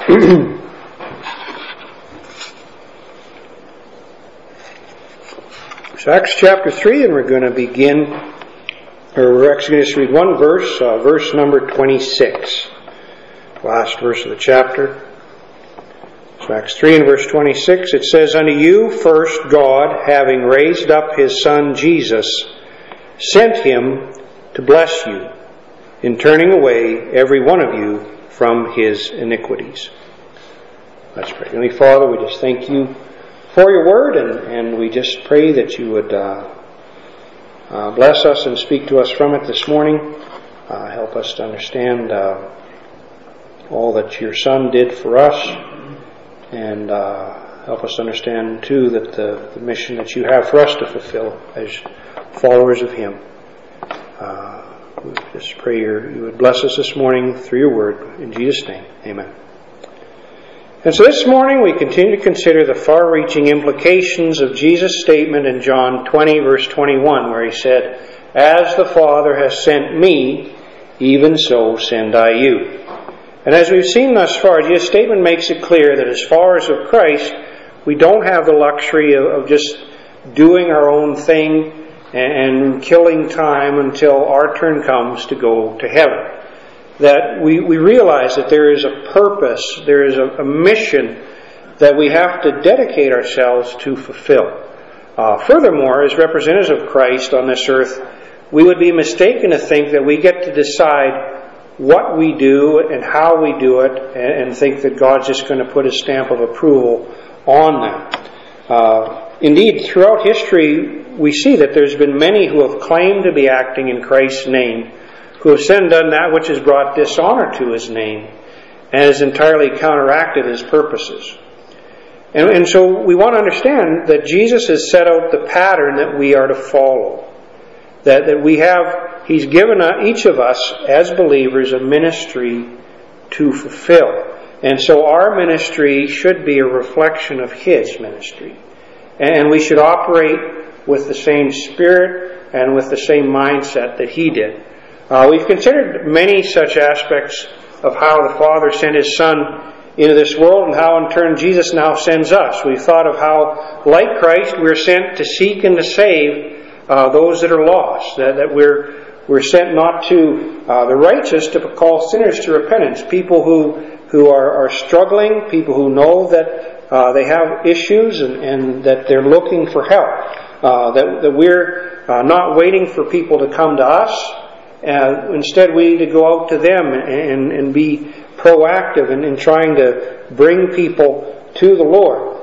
So Acts chapter 3, and we're going to begin, or we're actually going to just read one verse, verse number 26. Last verse of the chapter. So Acts 3 and verse 26, it says, "Unto you first God, having raised up his Son Jesus, sent him to bless you, in turning away every one of you from his iniquities." Let's pray. Heavenly Father, we just thank you for your word, and we just pray that you would bless us and speak to us from it this morning. Help us to understand all that your Son did for us, and help us to understand too that the mission that you have for us to fulfill as followers of him. We just pray you would bless us this morning through your word. In Jesus' name, amen. And so this morning we continue to consider the far-reaching implications of Jesus' statement in John 20 verse 21, where he said, "As the Father has sent me, even so send I you." And as we've seen thus far, Jesus' statement makes it clear that as followers of Christ, we don't have the luxury of just doing our own thing and killing time until our turn comes to go to heaven. That we realize that there is a purpose, there is a mission that we have to dedicate ourselves to fulfill. Furthermore, as representatives of Christ on this earth, we would be mistaken to think that we get to decide what we do and how we do it, and think that God's just going to put his stamp of approval on that. Indeed, throughout history, we see that there's been many who have claimed to be acting in Christ's name, who have said and done that which has brought dishonor to his name and has entirely counteracted his purposes. And so we want to understand that Jesus has set out the pattern that we are to follow. That we have, he's given each of us as believers a ministry to fulfill. And so our ministry should be a reflection of his ministry. And we should operate with the same spirit and with the same mindset that he did. We've considered many such aspects of how the Father sent his Son into this world, and how in turn Jesus now sends us. We've thought of how, like Christ, we're sent to seek and to save those that are lost. That we're sent not to the righteous, to call sinners to repentance. People who are struggling, people who know that they have issues and that they're looking for help. That we're not waiting for people to come to us. Instead, we need to go out to them and be proactive in trying to bring people to the Lord.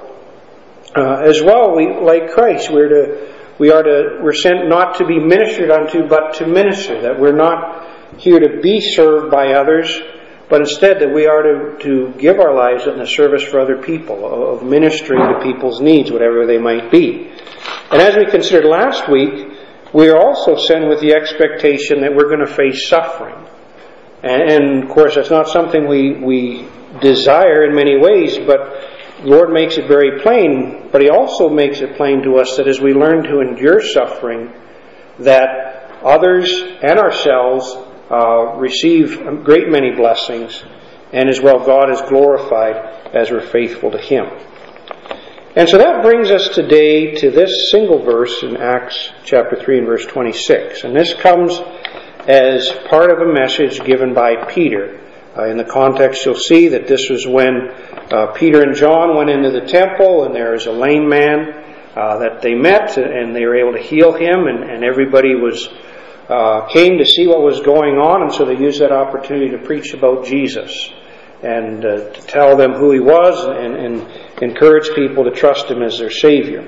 As well, like Christ, we're sent not to be ministered unto, but to minister. That we're not here to be served by others, but instead that we are to give our lives in the service for other people, of ministering to people's needs, whatever they might be. And as we considered last week, we are also sent with the expectation that we're going to face suffering. And of course, that's not something we desire in many ways, but the Lord makes it very plain. But he also makes it plain to us that as we learn to endure suffering, that others and ourselves receive a great many blessings, and as well God is glorified as we're faithful to him. And so that brings us today to this single verse in Acts chapter 3 and verse 26. And this comes as part of a message given by Peter. In the context, you'll see that this was when Peter and John went into the temple, and there was a lame man that they met, and they were able to heal him, and everybody came to see what was going on, and so they used that opportunity to preach about Jesus and to tell them who he was and encourage people to trust him as their Savior.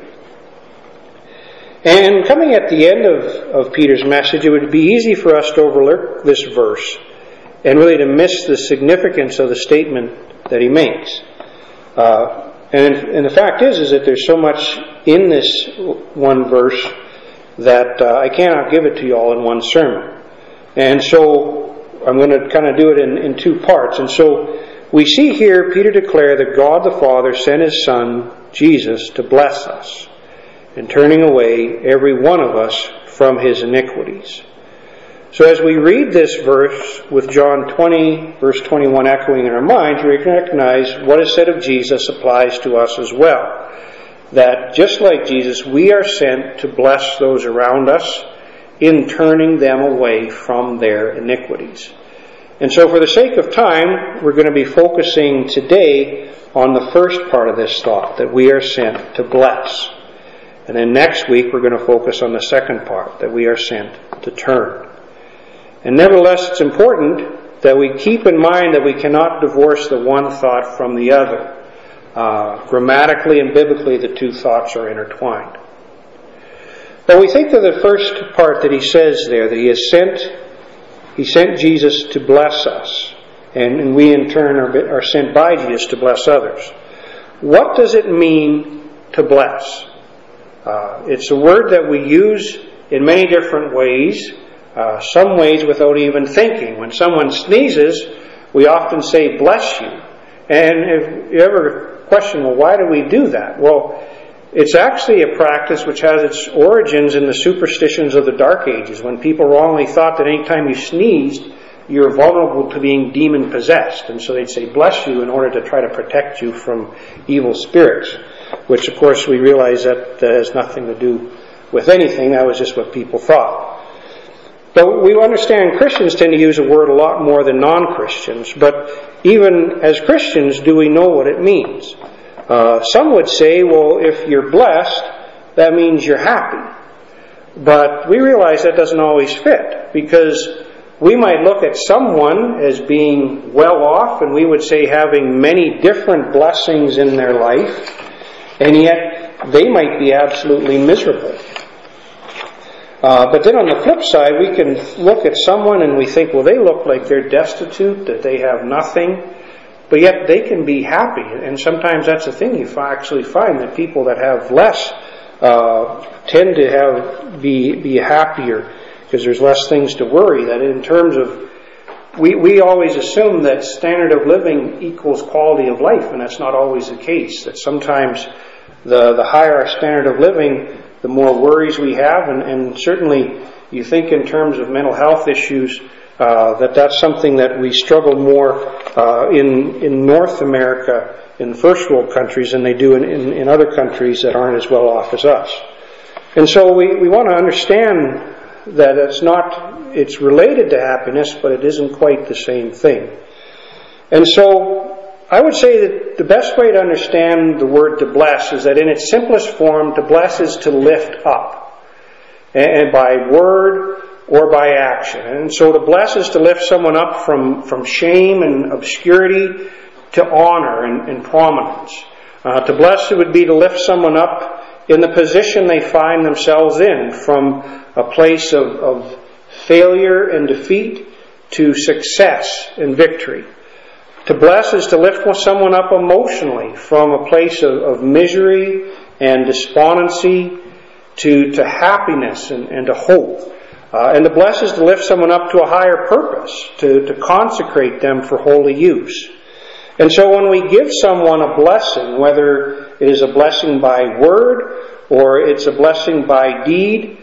And coming at the end of Peter's message, it would be easy for us to overlook this verse and really to miss the significance of the statement that he makes. And the fact is that there's so much in this one verse that I cannot give it to you all in one sermon. And so I'm going to kind of do it in two parts. And so we see here Peter declare that God the Father sent his Son, Jesus, to bless us, in turning away every one of us from his iniquities. So as we read this verse with John 20, verse 21 echoing in our minds, we recognize what is said of Jesus applies to us as well. That just like Jesus, we are sent to bless those around us in turning them away from their iniquities. And so for the sake of time, we're going to be focusing today on the first part of this thought, that we are sent to bless. And then next week we're going to focus on the second part, that we are sent to turn. And nevertheless, it's important that we keep in mind that we cannot divorce the one thought from the other. Grammatically and biblically, the two thoughts are intertwined. But we think of the first part that he says there, that he sent Jesus to bless us. And we in turn are sent by Jesus to bless others. What does it mean to bless? It's a word that we use in many different ways. Some ways without even thinking. When someone sneezes, we often say, bless you. And if you ever question, well, why do we do that? Well, it's actually a practice which has its origins in the superstitions of the Dark Ages, when people wrongly thought that any time you sneezed, you're vulnerable to being demon-possessed. And so they'd say, bless you, in order to try to protect you from evil spirits, which, of course, we realize that has nothing to do with anything. That was just what people thought. But we understand Christians tend to use a word a lot more than non-Christians. But even as Christians, do we know what it means? Some would say, well, if you're blessed, that means you're happy. But we realize that doesn't always fit, because we might look at someone as being well off, and we would say having many different blessings in their life, and yet they might be absolutely miserable. But then on the flip side, we can look at someone and we think, well, they look like they're destitute, that they have nothing, but yet they can be happy. And sometimes that's the thing, you actually find that people that have less tend to be happier, because there's less things to worry. That in terms of, we always assume that standard of living equals quality of life, and that's not always the case. That sometimes the higher our standard of living, the more worries we have, and certainly you think in terms of mental health issues, that's something that we struggle more in North America, in first world countries, than they do in other countries that aren't as well off as us. And so we want to understand that it's related to happiness, but it isn't quite the same thing. And so I would say that the best way to understand the word to bless is that in its simplest form, to bless is to lift up, and by word or by action. And so to bless is to lift someone up from shame and obscurity to honor and prominence. To bless it would be to lift someone up in the position they find themselves in, from a place of failure and defeat to success and victory. To bless is to lift someone up emotionally from a place of misery and despondency to happiness and to hope. And to bless is to lift someone up to a higher purpose, to consecrate them for holy use. And so when we give someone a blessing, whether it is a blessing by word, or it's a blessing by deed,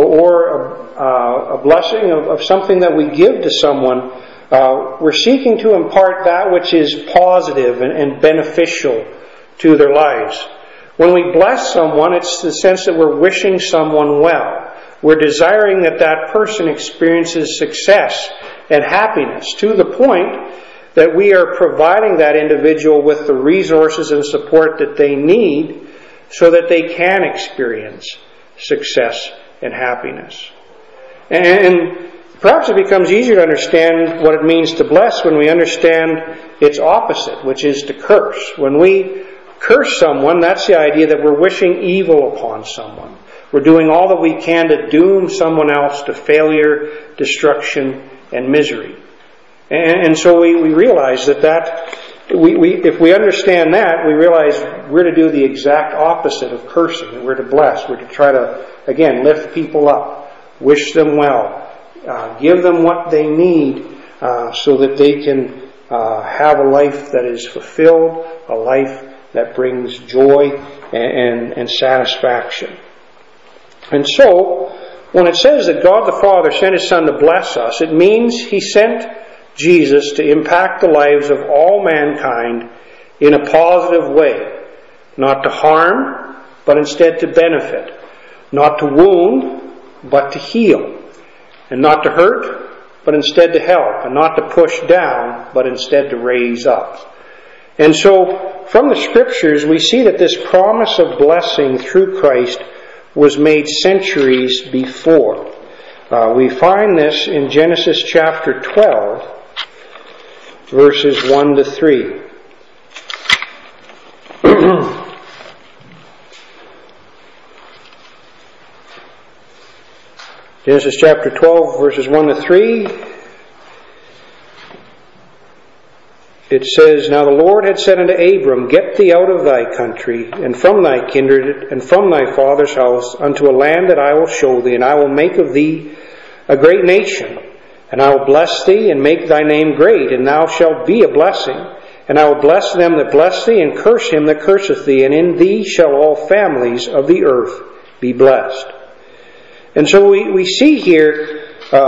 or a blessing of something that we give to someone, we're seeking to impart that which is positive and beneficial to their lives. When we bless someone, it's the sense that we're wishing someone well. We're desiring that person experiences success and happiness, to the point that we are providing that individual with the resources and support that they need so that they can experience success and happiness. And perhaps it becomes easier to understand what it means to bless when we understand its opposite, which is to curse. When we curse someone, that's the idea that we're wishing evil upon someone. We're doing all that we can to doom someone else to failure, destruction, and misery. And so we realize that if we understand that, we realize we're to do the exact opposite of cursing. We're to bless. We're to try to, again, lift people up, wish them well, give them what they need so that they can have a life that is fulfilled, a life that brings joy and satisfaction. And so, when it says that God the Father sent His Son to bless us, it means He sent Jesus to impact the lives of all mankind in a positive way. Not to harm, but instead to benefit. Not to wound, but to heal. And not to hurt, but instead to help. And not to push down, but instead to raise up. And so, from the Scriptures, we see that this promise of blessing through Christ was made centuries before. We find this in Genesis chapter 12, verses 1 to 3. Genesis chapter 12, verses 1 to 3. It says, "Now the Lord had said unto Abram, Get thee out of thy country, and from thy kindred, and from thy father's house, unto a land that I will show thee, and I will make of thee a great nation. And I will bless thee, and make thy name great, and thou shalt be a blessing. And I will bless them that bless thee, and curse him that curseth thee, and in thee shall all families of the earth be blessed." And so we see here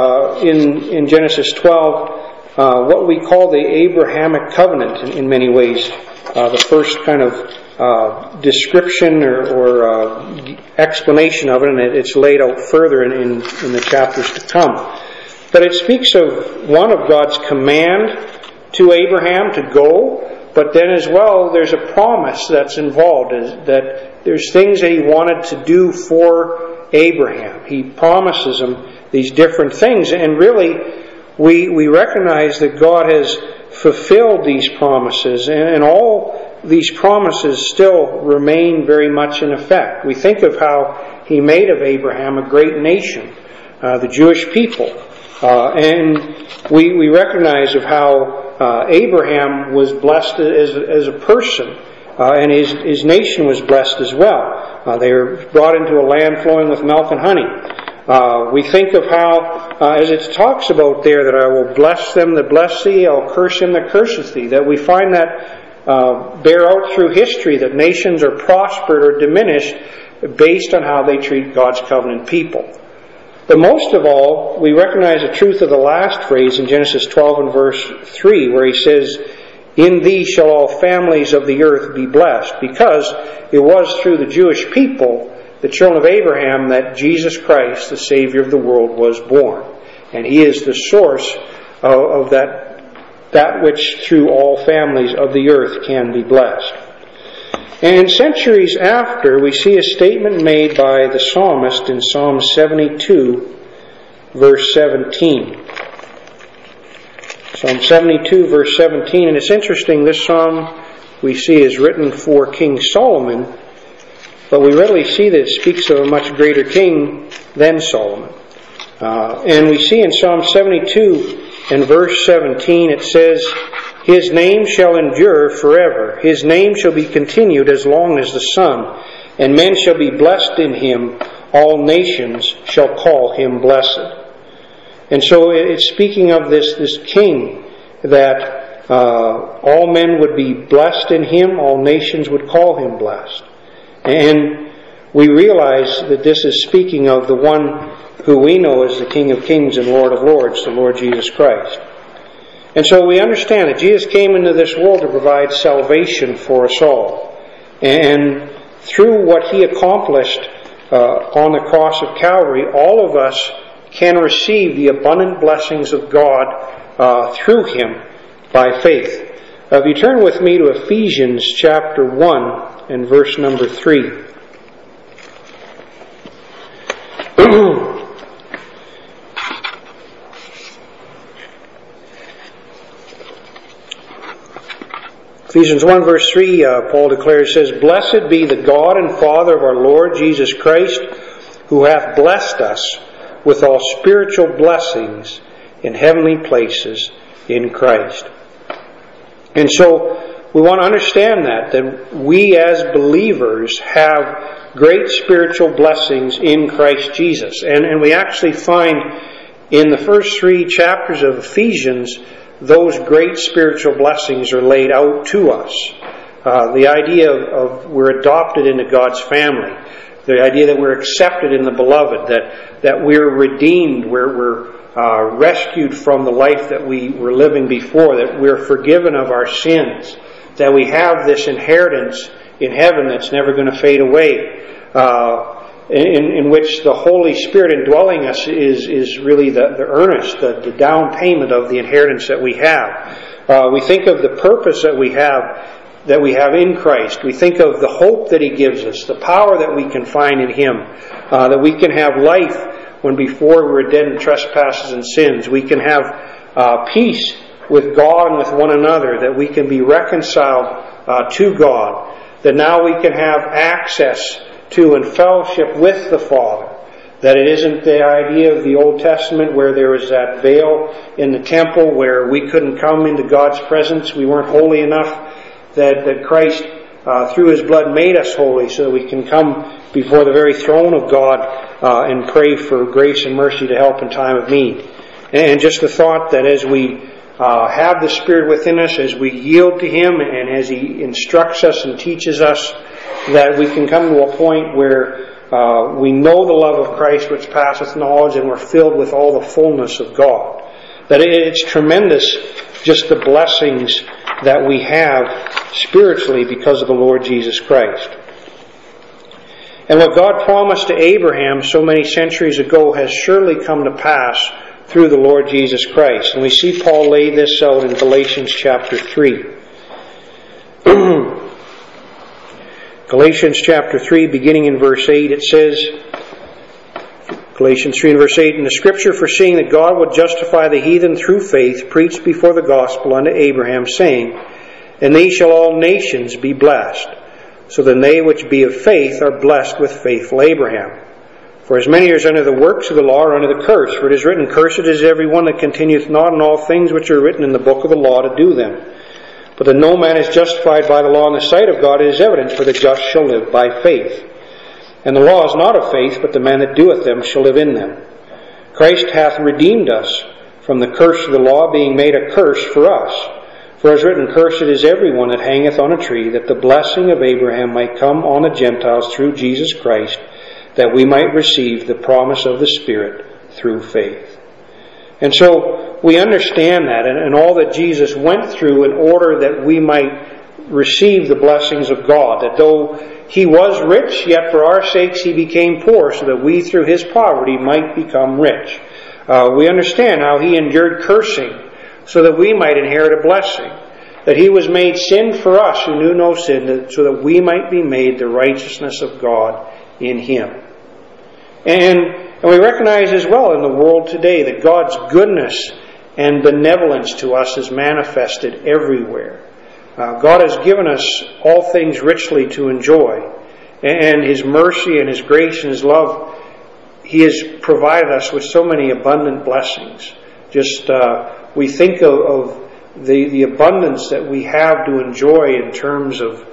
in Genesis 12 what we call the Abrahamic covenant in many ways. The first kind of description or explanation of it, and it's laid out further in the chapters to come. But it speaks of one of God's command to Abraham to go, but then as well there's a promise that's involved, that there's things that He wanted to do for Abraham. He promises him these different things, and really we recognize that God has fulfilled these promises, and all these promises still remain very much in effect. We think of how He made of Abraham a great nation, the Jewish people, and we recognize of how Abraham was blessed as a person, and his nation was blessed as well. They were brought into a land flowing with milk and honey. We think of how, as it talks about there, that I will bless them that bless thee, I'll curse him that curseth thee, that we find that bear out through history, that nations are prospered or diminished based on how they treat God's covenant people. But most of all, we recognize the truth of the last phrase in Genesis 12 and verse 3, where He says, "In thee shall all families of the earth be blessed," because it was through the Jewish people, the children of Abraham, that Jesus Christ, the Savior of the world, was born. And He is the source of that which through all families of the earth can be blessed. And centuries after, we see a statement made by the psalmist in Psalm 72, verse 17. Psalm 72, verse 17. And it's interesting, this psalm we see is written for King Solomon, but we readily see that it speaks of a much greater king than Solomon. And we see in Psalm 72 and verse 17, it says, "His name shall endure forever. His name shall be continued as long as the sun. And men shall be blessed in Him. All nations shall call Him blessed." And so it's speaking of this king, that all men would be blessed in Him. All nations would call Him blessed. And we realize that this is speaking of the one who we know as the King of Kings and Lord of Lords, the Lord Jesus Christ. And so we understand that Jesus came into this world to provide salvation for us all. And through what He accomplished on the cross of Calvary, all of us can receive the abundant blessings of God through Him by faith. If you turn with me to Ephesians chapter 1 and verse number 3. Ephesians 1 verse 3, Paul declares, says, "Blessed be the God and Father of our Lord Jesus Christ, who hath blessed us with all spiritual blessings in heavenly places in Christ." And so we want to understand that we as believers have great spiritual blessings in Christ Jesus. And we actually find in the first 3 chapters of Ephesians, those great spiritual blessings are laid out to us. The idea of we're adopted into God's family. The idea that we're accepted in the Beloved, that we're redeemed, we're rescued from the life that we were living before, that we're forgiven of our sins, that we have this inheritance in heaven that's never going to fade away, in which the Holy Spirit indwelling us is really the earnest, the down payment of the inheritance that we have. We think of the purpose that we have in Christ. We think of the hope that He gives us, the power that we can find in Him, that we can have life when before we were dead in trespasses and sins. We can have peace with God and with one another, that we can be reconciled to God, that now we can have access to and fellowship with the Father. That it isn't the idea of the Old Testament where there was that veil in the temple where we couldn't come into God's presence. We weren't holy enough. That Christ, through His blood, made us holy so that we can come before the very throne of God and pray for grace and mercy to help in time of need. And just the thought that as we have the Spirit within us, as we yield to Him and as He instructs us and teaches us, that we can come to a point where we know the love of Christ which passeth knowledge, and we're filled with all the fullness of God. That it's tremendous, just the blessings that we have spiritually because of the Lord Jesus Christ. And what God promised to Abraham so many centuries ago has surely come to pass through the Lord Jesus Christ. And we see Paul lay this out in Galatians chapter 3. Galatians chapter 3, beginning in verse 8, it says, Galatians 3 and verse 8, "And the Scripture, foreseeing that God would justify the heathen through faith, preached before the gospel unto Abraham, saying, In thee shall all nations be blessed. So then they which be of faith are blessed with faithful Abraham. For as many as are under the works of the law are under the curse. For it is written, Cursed is every one that continueth not in all things which are written in the book of the law to do them. But that no man is justified by the law in the sight of God, it is evident, for the just shall live by faith. And the law is not of faith, but the man that doeth them shall live in them. Christ hath redeemed us from the curse of the law, being made a curse for us. For as written, Cursed is every one that hangeth on a tree, that the blessing of Abraham might come on the Gentiles through Jesus Christ, that we might receive the promise of the Spirit through faith." And so we understand that and all that Jesus went through in order that we might receive the blessings of God. That though He was rich, yet for our sakes He became poor, so that we through His poverty might become rich. We understand how He endured cursing so that we might inherit a blessing. That He was made sin for us who knew no sin, so that we might be made the righteousness of God in Him. And we recognize as well in the world today that God's goodness and benevolence to us is manifested everywhere. God has given us all things richly to enjoy. And His mercy and His grace and His love, He has provided us with so many abundant blessings. Just we think of the abundance that we have to enjoy in terms of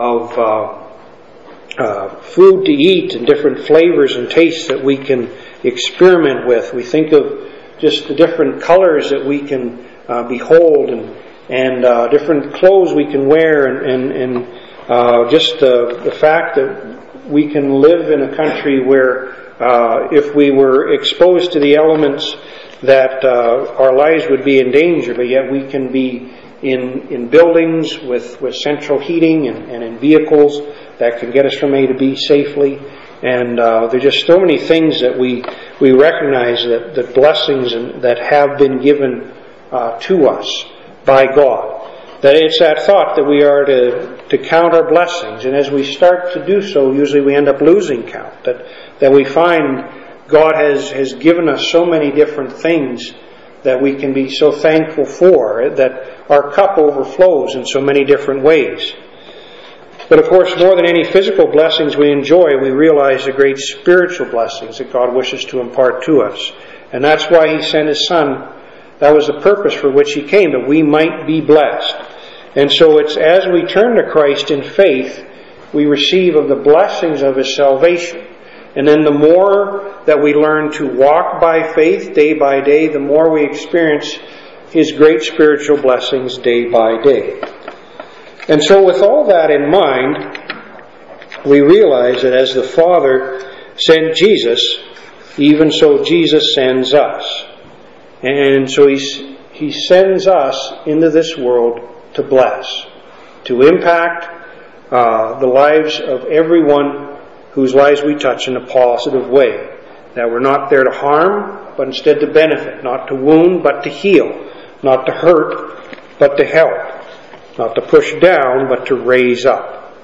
food to eat and different flavors and tastes that we can experiment with. We think of just the different colors that we can behold and different clothes we can wear and just the fact that we can live in a country where if we were exposed to the elements that our lives would be in danger, but yet we can be in buildings with central heating and in vehicles that can get us from A to B safely. And there are just so many things that we recognize that blessings that have been given to us by God. That it's that thought that we are to count our blessings. And as we start to do so, usually we end up losing count. That we find God has given us so many different things that we can be so thankful for, that our cup overflows in so many different ways. But of course, more than any physical blessings we enjoy, we realize the great spiritual blessings that God wishes to impart to us. And that's why He sent His Son. That was the purpose for which He came, that we might be blessed. And so it's as we turn to Christ in faith, we receive of the blessings of His salvation. And then the more that we learn to walk by faith day by day, the more we experience His great spiritual blessings day by day. And so with all that in mind, we realize that as the Father sent Jesus, even so Jesus sends us. And so He sends us into this world to bless, to impact the lives of everyone whose lives we touch in a positive way. That we're not there to harm, but instead to benefit. Not to wound, but to heal. Not to hurt, but to help. Not to push down, but to raise up.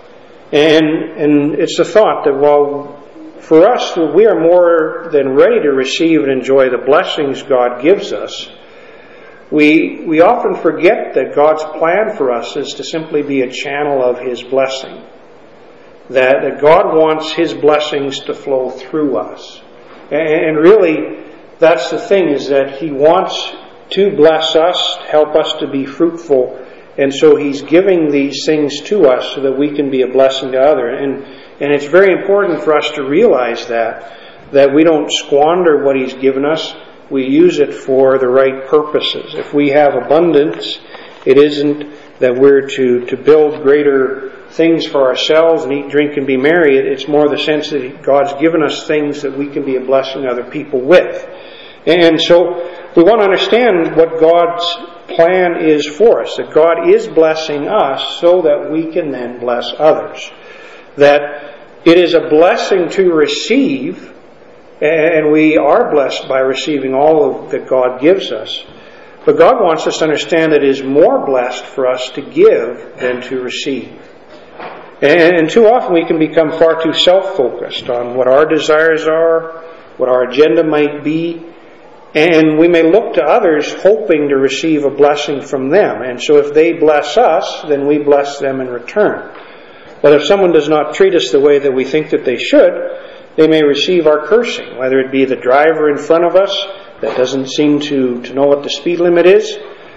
And it's the thought that while for us, we are more than ready to receive and enjoy the blessings God gives us, we often forget that God's plan for us is to simply be a channel of His blessing. That God wants His blessings to flow through us. And really, that's the thing, is that He wants to bless us, help us to be fruitful. And so He's giving these things to us so that we can be a blessing to others. And it's very important for us to realize that we don't squander what He's given us. We use it for the right purposes. If we have abundance, it isn't that we're to build greater things for ourselves and eat, drink, and be merry. It's more the sense that God's given us things that we can be a blessing to other people with. And so we want to understand what God's plan is for us, that God is blessing us so that we can then bless others. That it is a blessing to receive, and we are blessed by receiving all that God gives us. But God wants us to understand that it is more blessed for us to give than to receive. And too often we can become far too self-focused on what our desires are, what our agenda might be, and we may look to others hoping to receive a blessing from them. And so if they bless us, then we bless them in return. But if someone does not treat us the way that we think that they should, they may receive our cursing, whether it be the driver in front of us that doesn't seem to know what the speed limit is.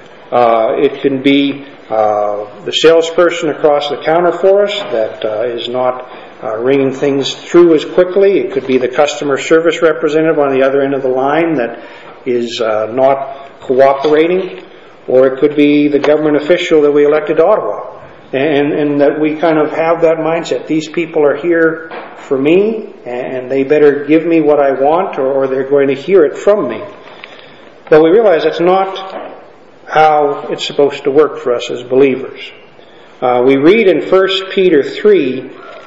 It can be the salesperson across the counter for us that is not ringing things through as quickly. It could be the customer service representative on the other end of the line that is not cooperating. Or it could be the government official that we elected to Ottawa. And that we kind of have that mindset. These people are here for me, and they better give me what I want, or they're going to hear it from me. But we realize that's not how it's supposed to work for us as believers. We read in 1 Peter 3,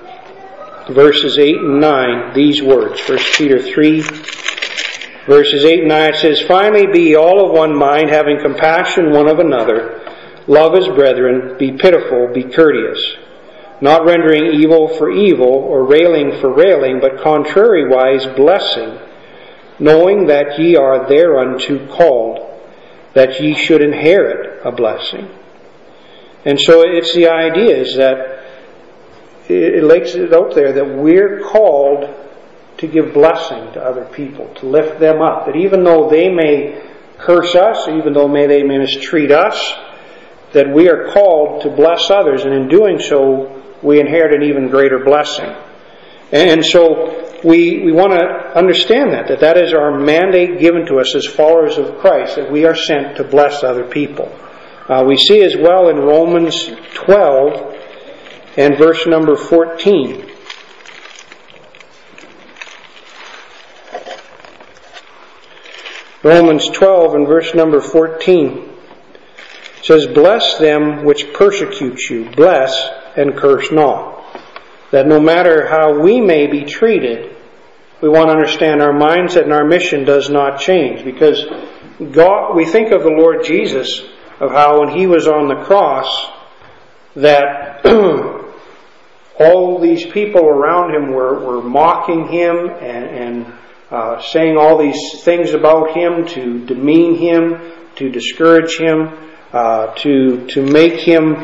verses 8 and 9, these words. 1 Peter 3, verses 8 and 9, it says, "Finally be all of one mind, having compassion one of another. Love as brethren, be pitiful, be courteous, not rendering evil for evil, or railing for railing, but contrariwise blessing, knowing that ye are thereunto called, that ye should inherit a blessing." And so it's the idea is that it lays it out there that we're called to give blessing to other people, to lift them up. That even though they may curse us, even though they may mistreat us, that we are called to bless others, and in doing so, we inherit an even greater blessing. And so we want to understand that is our mandate given to us as followers of Christ, that we are sent to bless other people. We see as well in Romans 12 and verse number 14. Romans 12 and verse number 14 says, "Bless them which persecute you, bless and curse not." That no matter how we may be treated, we want to understand our mindset and our mission does not change. Because God, we think of the Lord Jesus, of how when He was on the cross, that all these people around Him were mocking Him and saying all these things about Him to demean Him, to discourage Him, to make Him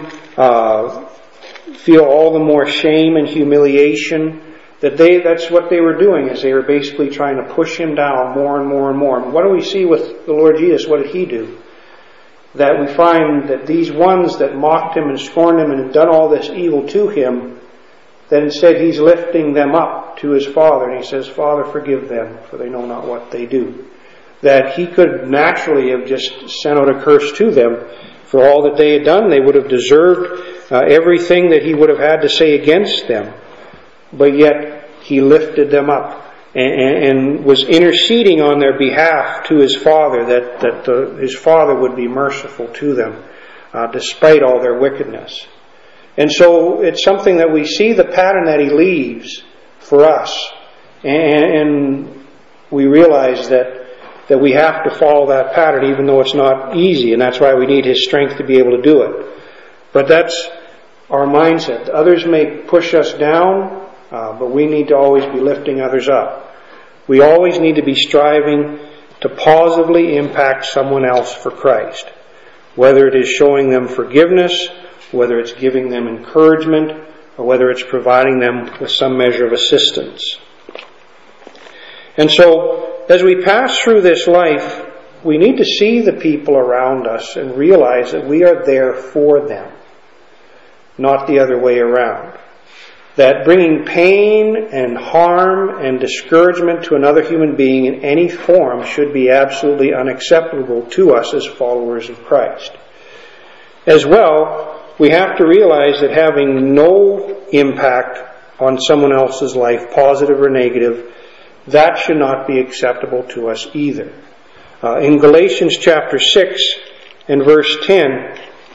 feel all the more shame and humiliation. That's what they were doing, is they were basically trying to push Him down more and more and more. What do we see with the Lord Jesus? What did He do? That we find that these ones that mocked Him and scorned Him and had done all this evil to Him, that instead He's lifting them up to His Father, and He says, "Father, forgive them, for they know not what they do." That He could naturally have just sent out a curse to them for all that they had done. They would have deserved everything that He would have had to say against them. but yet He lifted them up and was interceding on their behalf to His Father, that His Father would be merciful to them despite all their wickedness. And so it's something that we see the pattern that He leaves for us, and we realize that we have to follow that pattern, even though it's not easy, and that's why we need His strength to be able to do it. But that's our mindset. Others may push us down, but we need to always be lifting others up. We always need to be striving to positively impact someone else for Christ, whether it is showing them forgiveness, whether it's giving them encouragement, or whether it's providing them with some measure of assistance. And so, as we pass through this life, we need to see the people around us and realize that we are there for them, not the other way around. That bringing pain and harm and discouragement to another human being in any form should be absolutely unacceptable to us as followers of Christ. As well, we have to realize that having no impact on someone else's life, positive or negative, that should not be acceptable to us either. In Galatians chapter 6 and verse 10,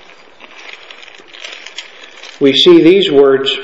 we see these words.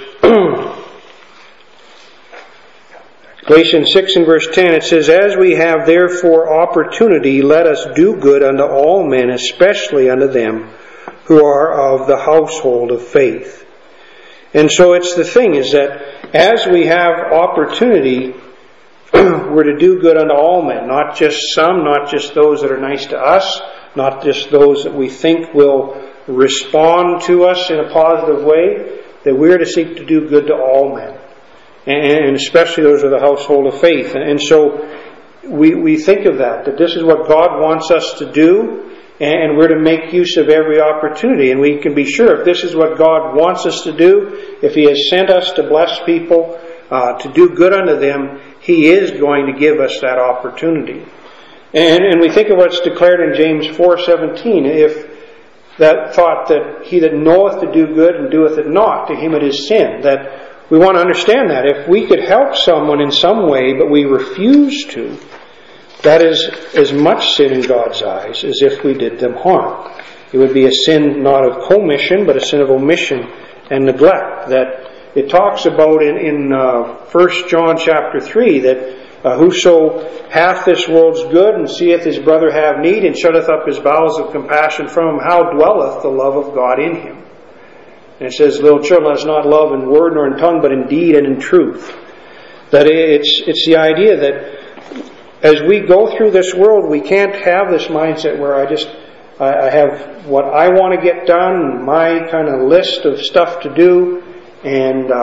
Galatians 6 and verse 10, it says, "As we have therefore opportunity, let us do good unto all men, especially unto them who are of the household of faith." And so it's the thing is that as we have opportunity, we're to do good unto all men, not just some, not just those that are nice to us, not just those that we think will respond to us in a positive way, that we're to seek to do good to all men, and especially those of the household of faith. And so we think of that this is what God wants us to do, and we're to make use of every opportunity. And we can be sure if this is what God wants us to do, if He has sent us to bless people, to do good unto them, He is going to give us that opportunity. And we think of what's declared in James 4:17, if that thought that he that knoweth to do good and doeth it not, to him it is sin. That we want to understand that. If we could help someone in some way, but we refuse to, that is as much sin in God's eyes as if we did them harm. It would be a sin not of commission, but a sin of omission and neglect. That it talks about in 1 John chapter 3, that whoso hath this world's good and seeth his brother have need and shutteth up his bowels of compassion from him, how dwelleth the love of God in him? And it says, little children, let us not love in word nor in tongue, but in deed and in truth. That it's the idea that as we go through this world, we can't have this mindset where I have what I want to get done, my kind of list of stuff to do, and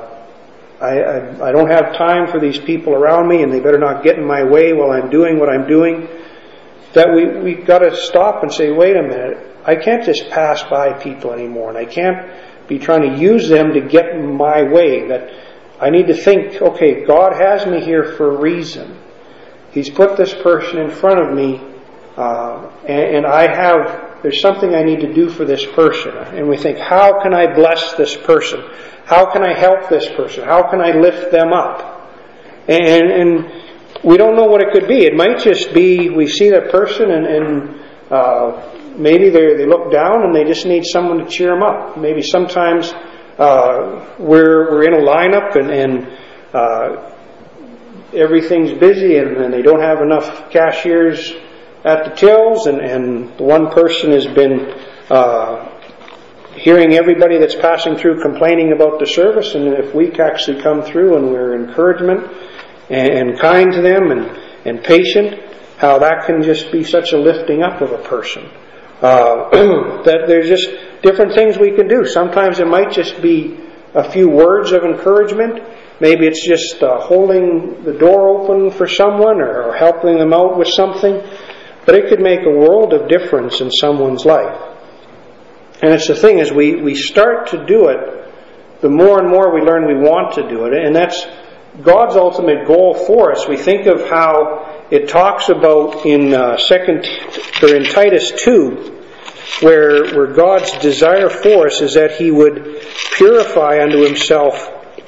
I don't have time for these people around me, and they better not get in my way while I'm doing what I'm doing. That we've got to stop and say, wait a minute, I can't just pass by people anymore, and I can't be trying to use them to get in my way. That I need to think, okay, God has me here for a reason. He's put this person in front of me, and there's something I need to do for this person. And we think, how can I bless this person? How can I help this person? How can I lift them up? And we don't know what it could be. It might just be we see that person and maybe they look down and they just need someone to cheer them up. Maybe sometimes we're in a lineup and everything's busy and they don't have enough cashiers at the tills, and one person has been hearing everybody that's passing through complaining about the service, and if we actually come through and we're encouragement and kind to them and patient, how that can just be such a lifting up of a person. That there's just different things we can do. Sometimes it might just be a few words of encouragement. Maybe it's just holding the door open for someone or helping them out with something. But it could make a world of difference in someone's life. And it's the thing, as we start to do it, the more and more we learn we want to do it. And that's God's ultimate goal for us. We think of how it talks about in Titus 2, where God's desire for us is that He would purify unto Himself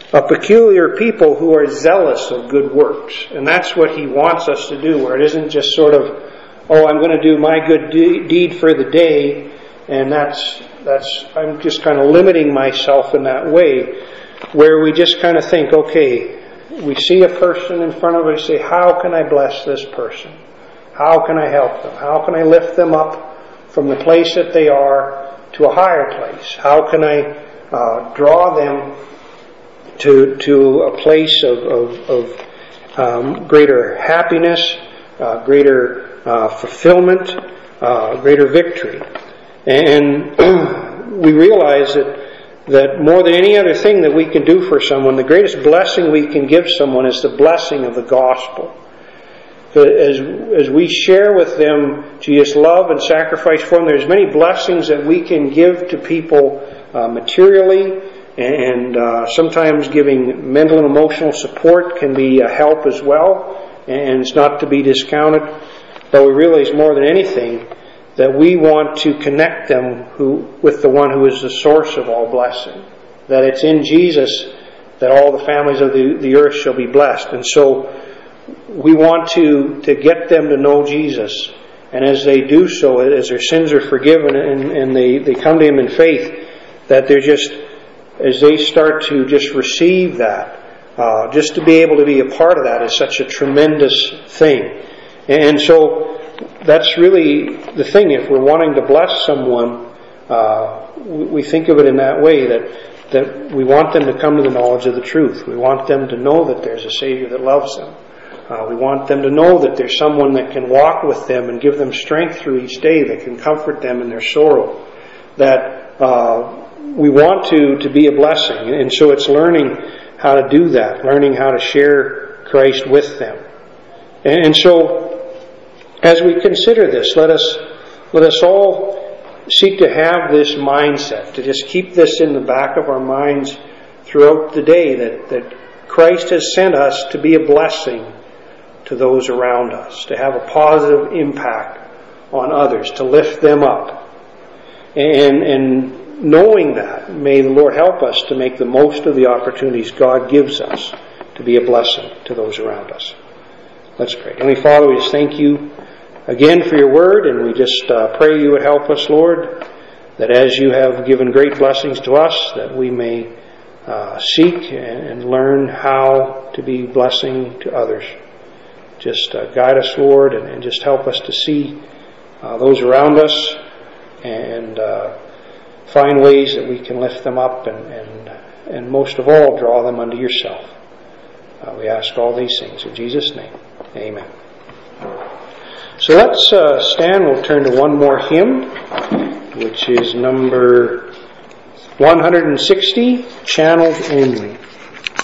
a peculiar people who are zealous of good works. And that's what He wants us to do, where it isn't just sort of, oh, I'm going to do my good deed for the day, and I'm just kind of limiting myself in that way, where we just kind of think, okay, we see a person in front of us, say, how can I bless this person? How can I help them? How can I lift them up from the place that they are to a higher place? How can I draw them to a place of greater happiness, greater fulfillment, greater victory? And we realize that more than any other thing that we can do for someone, the greatest blessing we can give someone is the blessing of the gospel. As we share with them Jesus' love and sacrifice for them, there's many blessings that we can give to people materially, and sometimes giving mental and emotional support can be a help as well, and it's not to be discounted. But we realize more than anything that we want to connect them with the one who is the source of all blessing. That it's in Jesus that all the families of the earth shall be blessed. And so we want to get them to know Jesus. And as they do so, as their sins are forgiven and they come to Him in faith, that they're just, as they start to just receive that, just to be able to be a part of that is such a tremendous thing. And so that's really the thing. If we're wanting to bless someone, we think of it in that way, that we want them to come to the knowledge of the truth. We want them to know that there's a Savior that loves them. We want them to know that there's someone that can walk with them and give them strength through each day, that can comfort them in their sorrow. That we want to be a blessing. And so it's learning how to do that, learning how to share Christ with them. And so as we consider this, let us all seek to have this mindset, to just keep this in the back of our minds throughout the day, that Christ has sent us to be a blessing to those around us, to have a positive impact on others, to lift them up. And knowing that, may the Lord help us to make the most of the opportunities God gives us to be a blessing to those around us. Let's pray. Heavenly Father, we just thank You again for Your word, and we just pray You would help us, Lord, that as You have given great blessings to us, that we may seek and learn how to be blessing to others. Just guide us, Lord, and just help us to see those around us and find ways that we can lift them up and most of all, draw them unto Yourself. We ask all these things in Jesus' name. Amen. So let's stand. We'll turn to one more hymn, which is number 160, Channeled Only.